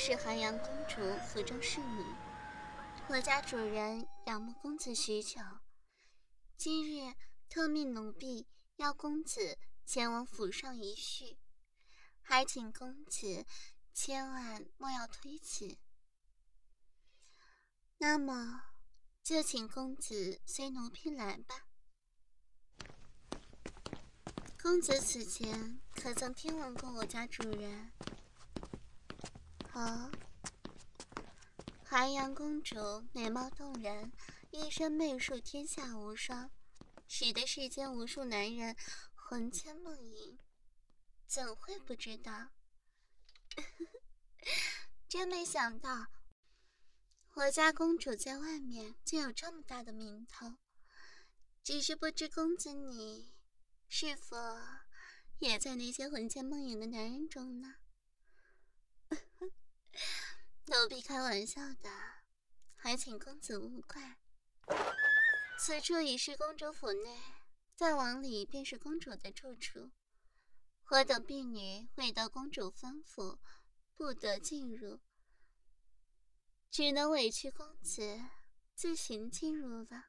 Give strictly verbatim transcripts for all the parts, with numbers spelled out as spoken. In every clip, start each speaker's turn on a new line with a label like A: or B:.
A: 是寒阳公主府中侍女，我家主人仰慕公子许久，今日特命奴婢邀公子前往府上一叙，还请公子千万莫要推辞。那么就请公子随奴婢来吧。公子此前可曾听闻过我家主人？哦，寒阳公主美貌动人，一身媚术天下无双，使得世间无数男人魂牵梦萦，怎会不知道？真没想到我家公主在外面竟有这么大的名头，只是不知公子你是否也在那些魂牵梦萦的男人中呢？奴婢开玩笑的，还请公子勿怪。此处已是公主府内，再往里便是公主的住处，我等婢女未得公主吩咐，不得进入，只能委屈公子自行进入了。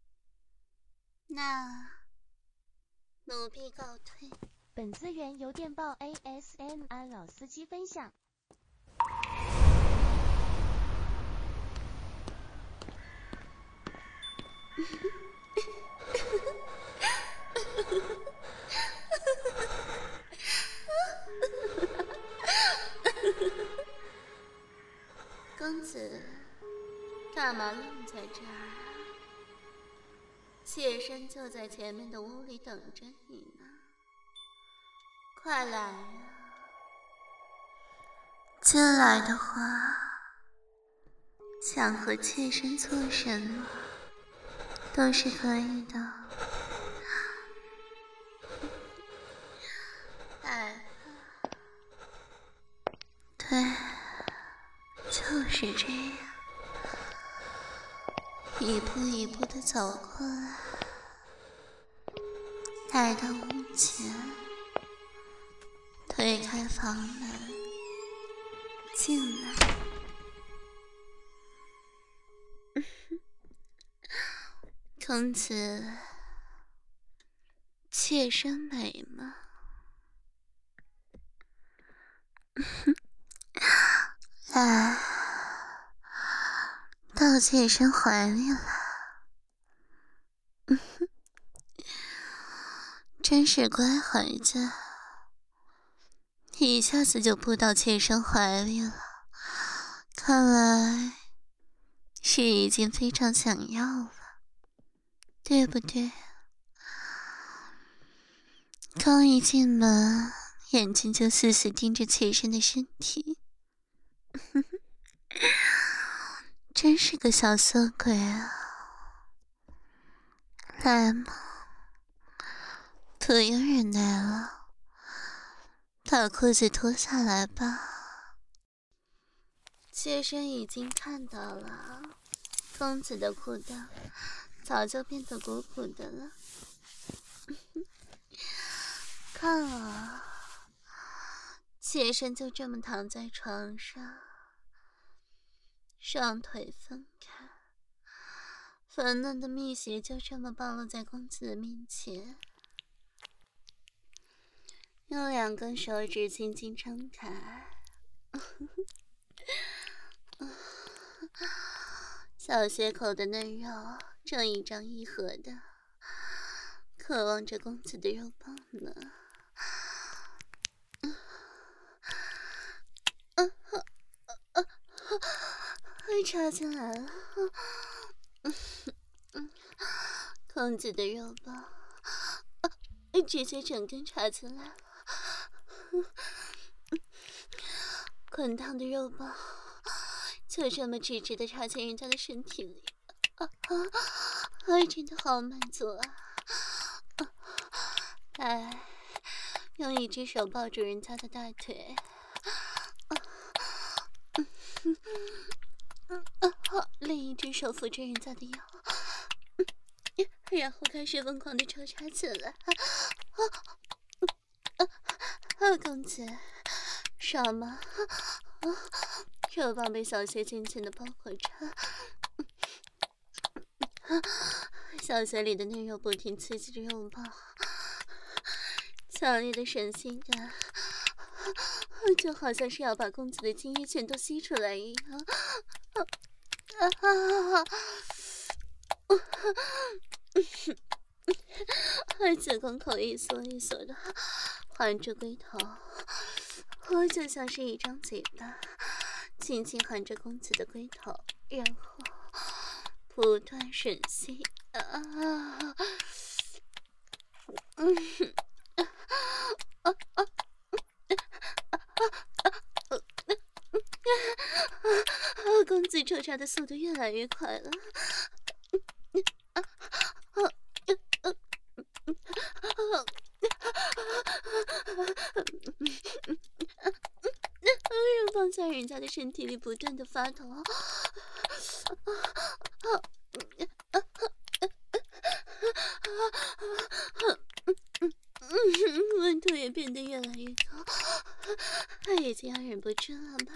A: 那奴婢告退。
B: 本资源由电报 A S M R 老司机分享。
A: 公子干嘛愣在这儿啊？妾身就在前面的屋里等着你呢，快来啊！进来的话，想和妾身做什么都是可以的。哎，对，就是这样，一步一步的走过来，来到屋前，推开房门，进来。公子，妾身美吗？来，到妾身怀里来。真是乖孩子，一下子就扑到妾身怀里了，看来是已经非常想要了，对不对？刚一进门，眼睛就死死盯着妾身的身体，真是个小色鬼啊！来嘛，不要忍耐了，把裤子脱下来吧。妾身已经看到了，公子的裤裆早就变得鼓鼓的了。看啊，妾身就这么躺在床上，双腿分开，粉嫩的蜜穴就这么暴露在公子的面前，用两根手指轻轻撑开，小穴口的嫩肉正一张一合的渴望着公子的肉棒呢。插进来了，公子的肉棒直接整根插进来了，滚烫的肉棒就这么直直的插进人家的身体里，啊啊！真的好满足啊！来，用一只手抱住人家的大腿。好，另一只手扶着人家的腰，然后开始疯狂的抽插起来。啊啊啊！公子，爽吗？啊， 肉棒被小穴紧紧的包裹着，小穴里的嫩肉不停刺激着肉棒，强烈的吮吸感，就好像是要把公子的精液全都吸出来一样。啊啊啊！而子宫口一缩一缩的环住龟头，我就像是一张嘴巴，轻轻含着公子的龟头，然后不断吮吸。啊！嗯。啊啊！公子抽插的速度越来越快了。肉棒在人家的身体里不断的发抖，温度也变得越来越高，他已经要忍不住了吧？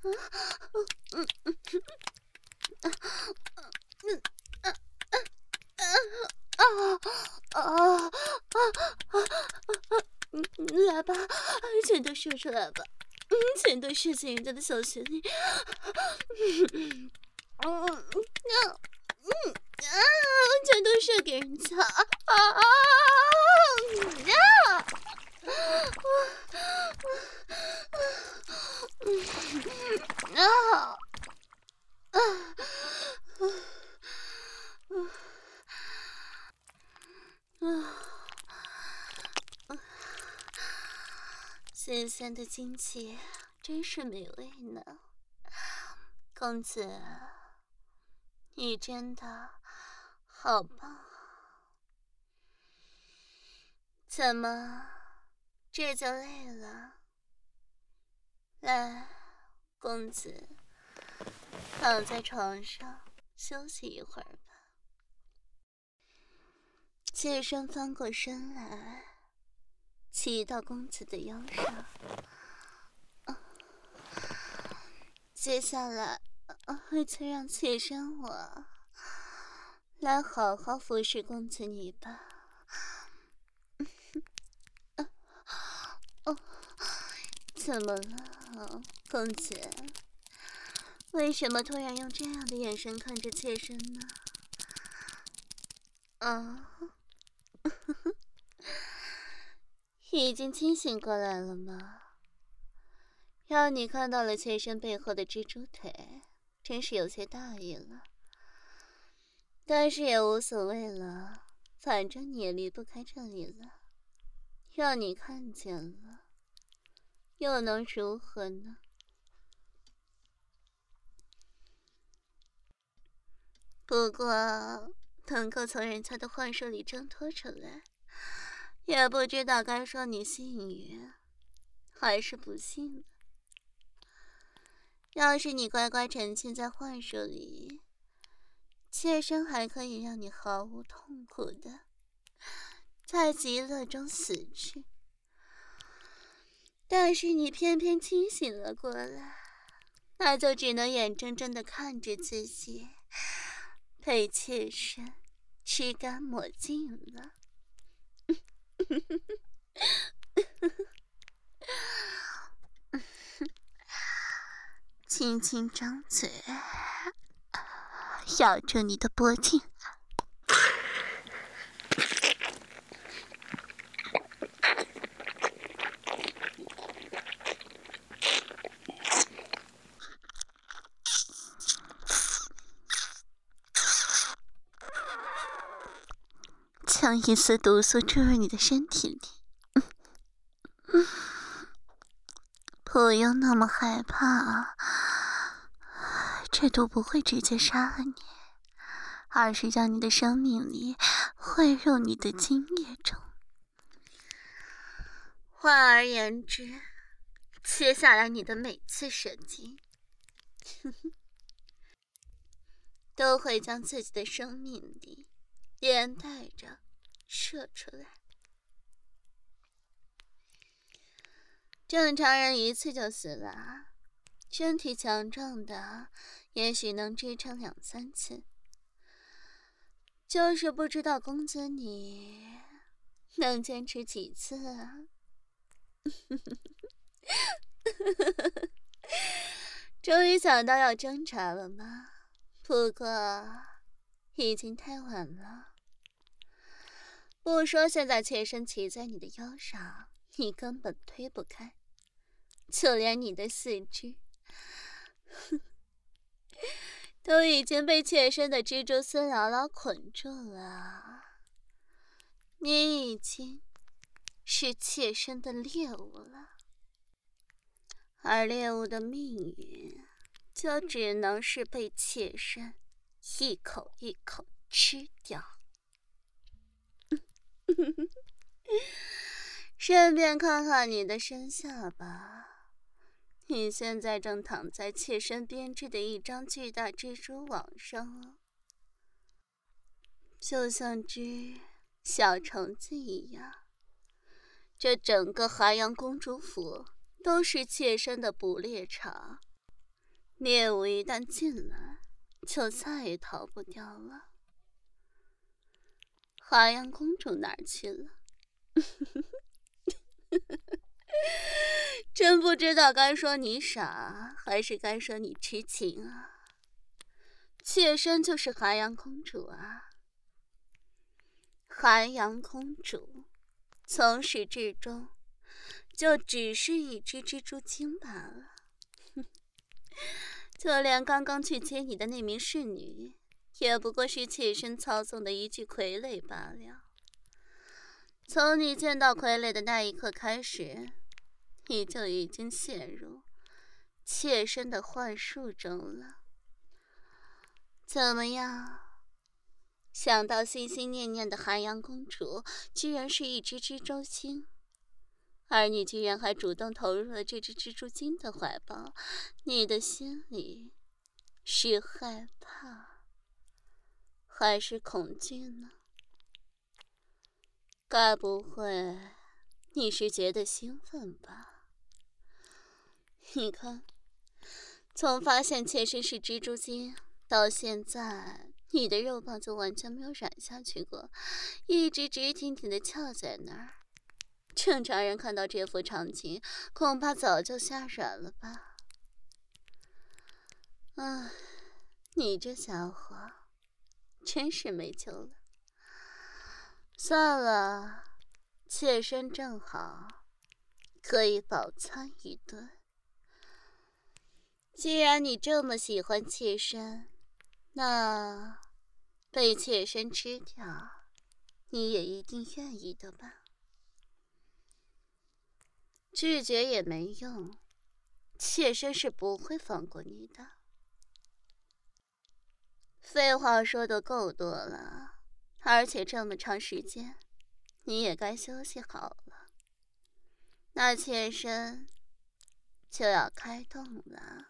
A: 来吧，全都说出来吧，全都射进人家的小穴里。嗯嗯嗯啊！全都射给人家啊啊！啊！啊！啊！鲜鲜的精气真是美味呢，公子，你真的好棒！怎么，这就累了？来，公子，躺在床上休息一会儿吧。妾身翻过身来，骑到公子的腰上。啊、接下来，啊、就让妾身我来好好服侍公子你吧。啊哦，怎么了，公子？为什么突然用这样的眼神看着妾身呢？啊？已经清醒过来了吗？让你看到了妾身背后的蜘蛛腿，真是有些大意了。但是也无所谓了，反正你也离不开这里了。让你看见了，又能如何呢？不过，能够从人家的幻术里挣脱出来，也不知道该说你幸运，还是不幸了。要是你乖乖沉浸在幻术里，妾身还可以让你毫无痛苦的在极乐中死去。但是你偏偏清醒了过来，那就只能眼睁睁的看着自己被妾身吃干抹净了。轻轻张嘴，咬住你的脖颈。将一丝毒素注入你的身体里。不用那么害怕，这毒不会直接杀了你，而是让你的生命力汇入你的精液中。换而言之，接下来你的每次射精都会将自己的生命力连带着射出来。正常人一次就死了， 身体强壮的也许能支撑两三次，就是不知道公子你能坚持几次啊？终于想到要挣扎了吗？不过已经太晚了。不说现在妾身骑在你的腰上，你根本推不开，就连你的四肢都已经被妾身的蜘蛛丝牢牢捆住了。你已经是妾身的猎物了，而猎物的命运就只能是被妾身一口一口吃掉。顺便看看你的身下吧，你现在正躺在妾身编织的一张巨大蜘蛛网上哦，就像只小虫子一样。这整个寒阳公主府都是妾身的捕猎场，猎物一旦进来，就再也逃不掉了。寒阳公主哪儿去了？真不知道该说你傻，还是该说你痴情啊！妾身就是寒阳公主啊！寒阳公主从始至终就只是一只蜘蛛精罢了。就连刚刚去接你的那名侍女，也不过是妾身操纵的一具傀儡罢了。从你见到傀儡的那一刻开始，你就已经陷入妾身的幻术中了。怎么样？想到心心念念的寒阳公主居然是一只蜘蛛精，而你居然还主动投入了这只蜘蛛精的怀抱，你的心里是害怕还是恐惧呢？该不会你是觉得兴奋吧？你看，从发现妾身是蜘蛛精到现在，你的肉棒就完全没有软下去过，一直直挺挺的翘在那儿。正常人看到这幅场景，恐怕早就吓软了吧。唉，你这家伙真是没救了。算了，妾身正好可以饱餐一顿。既然你这么喜欢妾身，那被妾身吃掉，你也一定愿意的吧？拒绝也没用，妾身是不会放过你的。废话说的够多了，而且这么长时间，你也该休息好了。那妾身就要开动了。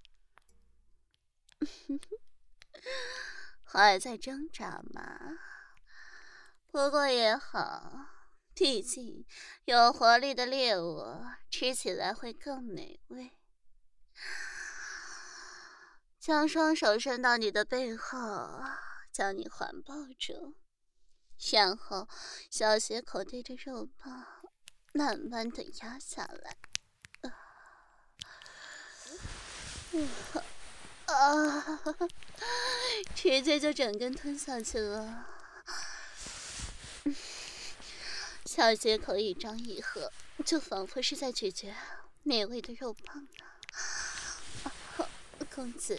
A: 还在挣扎吗？不过也好，毕竟有活力的猎物吃起来会更美味。将双手伸到你的背后，将你环抱住，然后小血口对着肉棒慢慢的压下来。啊啊！直接就整根吞下去了。小血口一张一合，就仿佛是在咀嚼美味的肉棒呢。啊，公子，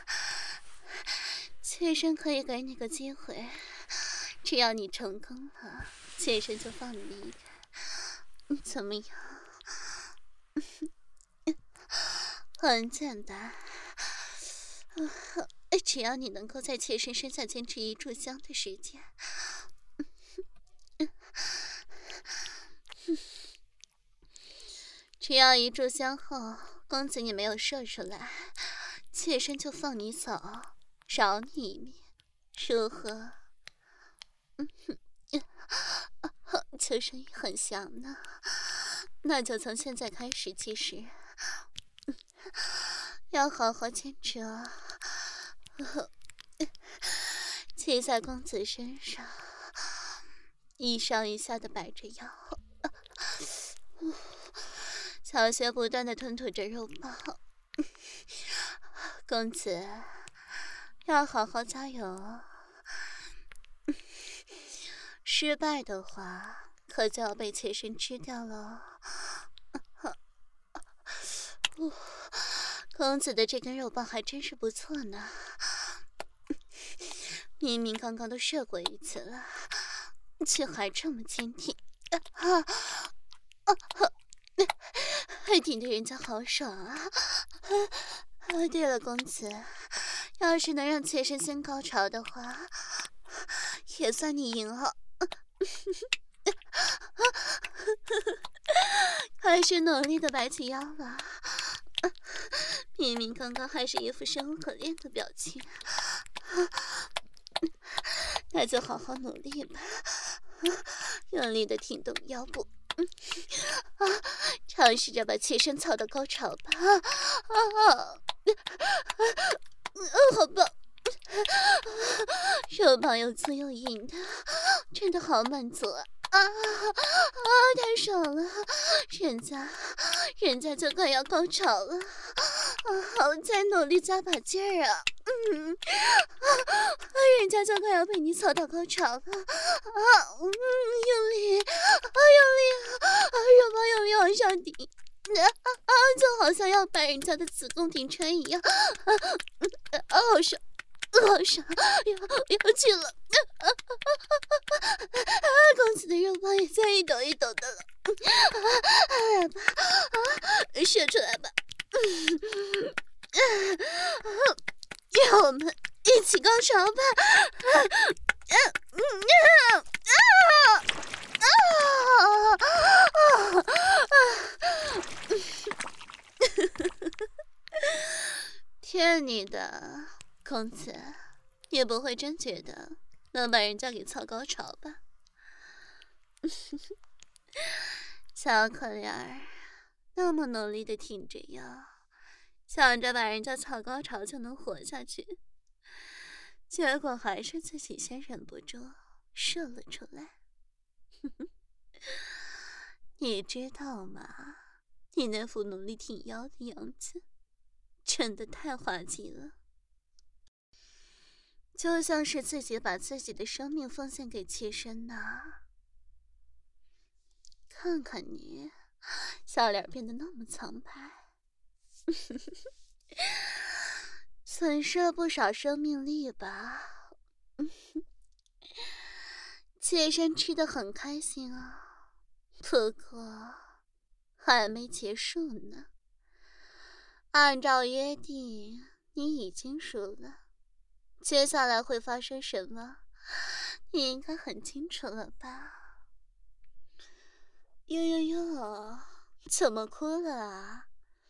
A: 妾身可以给你个机会，只要你成功了，妾身就放你离开，怎么样？很简单，只要你能够在妾身身下坚持一炷香的时间，只要一炷香后，公子你没有射出来，妾身就放你走，饶你一命，如何？求生欲很强呢，那就从现在开始计时。 要好好牵扯啊！骑在公子身上，一上一下的摆着腰，小穴不断的吞吐着肉棒。公子要好好加油哦！失败的话，可就要被妾身吃掉了哦。公子的这根肉棒还真是不错呢，明明刚刚都射过一次了，却还这么坚挺，啊啊啊！还顶得人家好爽啊！啊，对了，公子，要是能让妾身先高潮的话，也算你赢了。开始努力的摆起腰了，明明刚刚还是一副生无可恋的表情，那就好好努力吧，用力的挺动腰部，啊，尝试着把妾身操到高潮吧，啊啊，嗯，好棒！肉棒又粗又硬的，真的好满足啊！啊啊！太爽了，人家，人家就快要高潮了，啊！我再努力加把劲儿啊！嗯，啊，人家就快要被你操到高潮了，啊！嗯，用力，啊，用力，啊，肉棒用力往上顶。啊啊！就好像要把人家的子宫顶穿一样，啊啊！好爽，好爽，要要去了！啊啊啊啊！公子的肉棒也在一抖一抖的了，啊！来吧，啊，射出来吧！嗯啊，让我们一起高潮吧！啊啊嗯啊啊啊啊啊！骗你的，公子，也不会真觉得能把人家给操高潮吧？小可怜儿，那么努力的挺着腰，想着把人家操高潮就能活下去，结果还是自己先忍不住射了出来。你知道吗？你那副努力挺腰的样子，真的太滑稽了，就像是自己把自己的生命奉献给妾身呐。看看你，笑脸变得那么苍白，损失了不少生命力吧？妾身吃得很开心啊，不过还没结束呢。按照约定，你已经输了，接下来会发生什么，你应该很清楚了吧？哟哟哟，怎么哭了啊？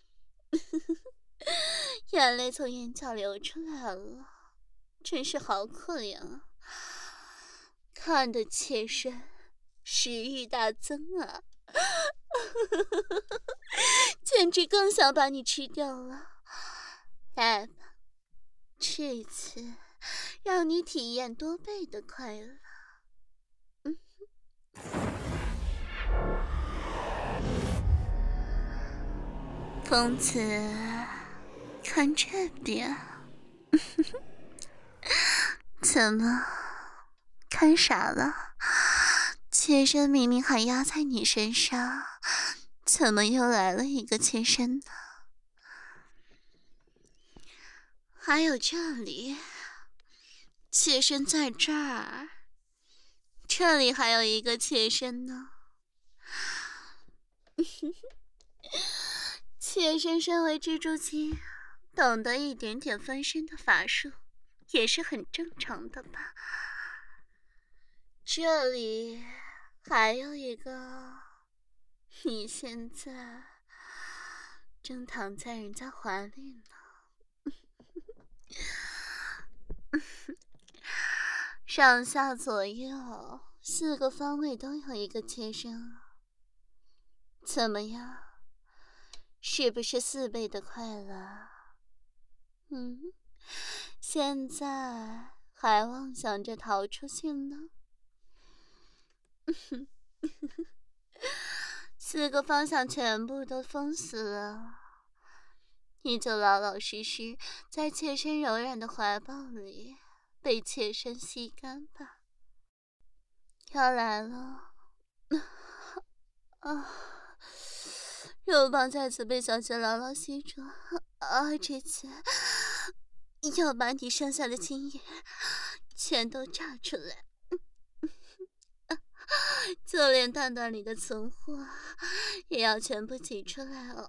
A: 眼泪从眼角流出来了，真是好可怜啊！看得妾身食欲大增啊，简直更想把你吃掉了。来吧，这一次让你体验多倍的快乐。嗯。公子，看这边。怎么看傻了？妾身明明还压在你身上，怎么又来了一个妾身呢？还有这里，妾身在这儿，这里还有一个妾身呢。妾身身为蜘蛛精，懂得一点点分身的法术，也是很正常的吧。这里还有一个，你现在正躺在人家怀里呢。上下左右四个方位都有一个妾身啊，怎么样？是不是四倍的快乐？ 嗯，现在还妄想着逃出去呢？四个方向全部都封死了，你就老老实实在妾身柔软的怀抱里被妾身吸干吧。要来了，啊！肉棒再次被小穴牢牢吸住，啊！这次要把你剩下的精液全都炸出来，就连蛋蛋里的存货也要全部挤出来哦。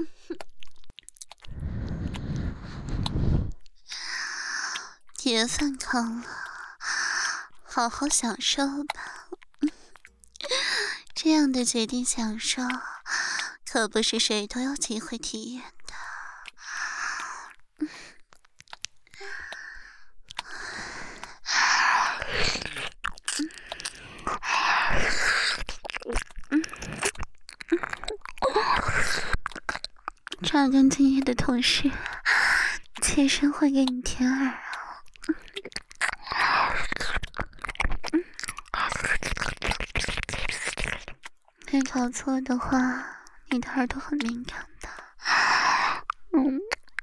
A: 别反抗了，好好享受吧。这样的决定享受，可不是谁都有机会体验的。榨干精液的同时，妾身会给你舔耳啊。没搞错的话，你的耳朵很敏感的。嗯，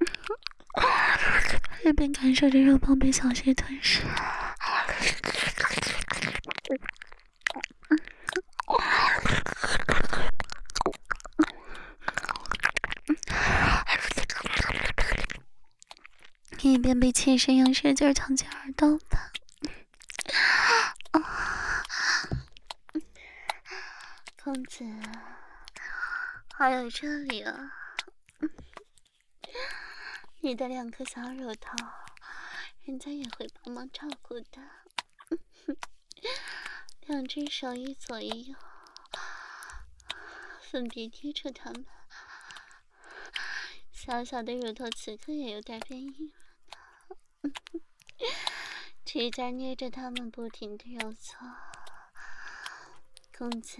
A: 一边感受着肉棒被小穴吞噬，一边被妾身用舌尖烫进耳道吧。公子，还有这里啊，你的两颗小乳头，人家也会帮忙照顾的。两只手一左一右，分别贴住它们。小小的乳头此刻也有点变硬了呢，指甲捏着它们不停地揉搓。公子，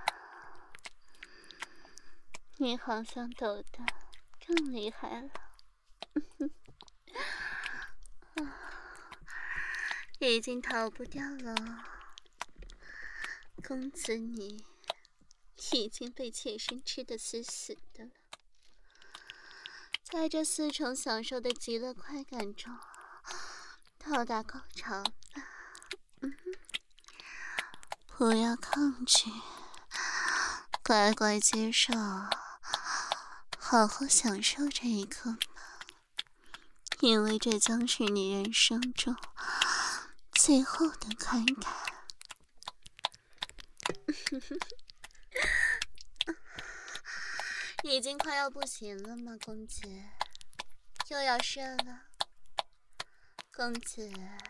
A: 你好像抖得更厉害了。已经逃不掉了，公子你已经被妾身吃得死死的了。在这四重享受的极乐快感中到达高潮吧。嗯，不要抗拒，乖乖接受，好好享受这一刻吧，因为这将是你人生中最后的快感。已经快要不行了吗，公子？又要射了？公子，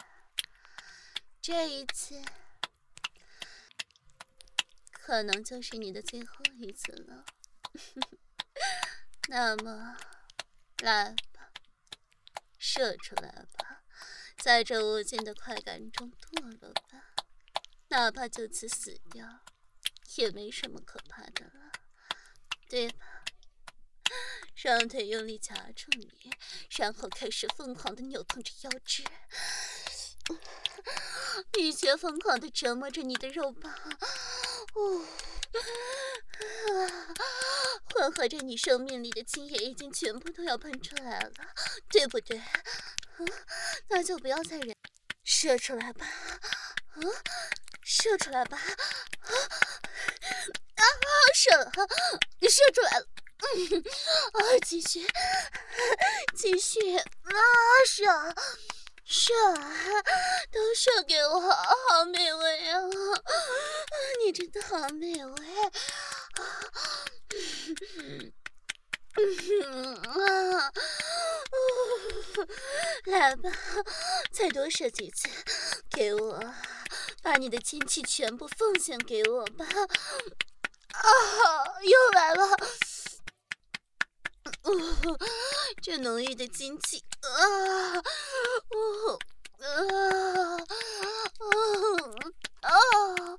A: 这一次可能就是你的最后一次了。那么，来吧，射出来吧，在这无尽的快感中堕落吧，哪怕就此死掉，也没什么可怕的了，对吧？双腿用力夹住你，然后开始疯狂地扭动着腰肢，一切疯狂地折磨着你的肉棒，哦，混合着你生命里的精液已经全部都要喷出来了，对不对？嗯，那就不要再忍，射出来吧，啊，射出来吧，啊，啊，射了，射出来了。嗯，啊，继续，继续，啊，射，射，都射给我，好美味啊！你真的好美味啊！嗯啊，来吧，再多射几次，给我，把你的精气全部奉献给我吧！啊，又来了！哦，这浓郁的精气啊！哦啊啊啊！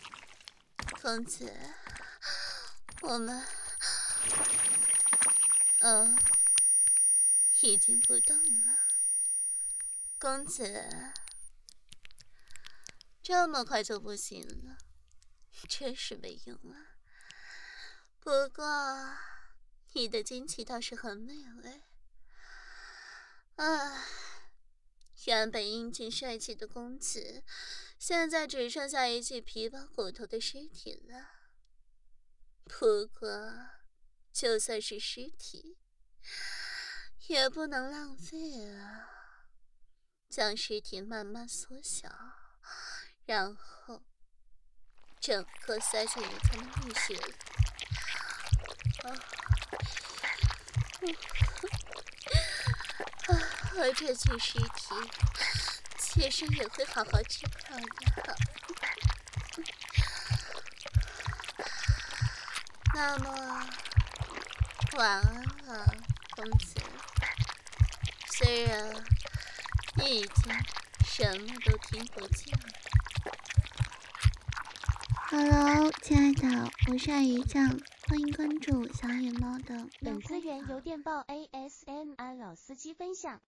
A: 公子，我们哦，已经不动了。公子，这么快就不行了，真是没用啊。不过，你的惊奇倒是很美味。啊，原本英俊帅气的公子，现在只剩下一具皮包骨头的尸体了。不过，就算是尸体，也不能浪费啊！将尸体慢慢缩小，然后整个塞进你才能浴血里。啊！啊！而这具尸体，妾身也会好好治疗的。那么，晚安了，公子。虽然你已经什么都听不见了。Hello， 亲爱的，我是爱鱼酱，欢迎关注小野猫的。
B: 本资源由电报 A S M R 老司机分享。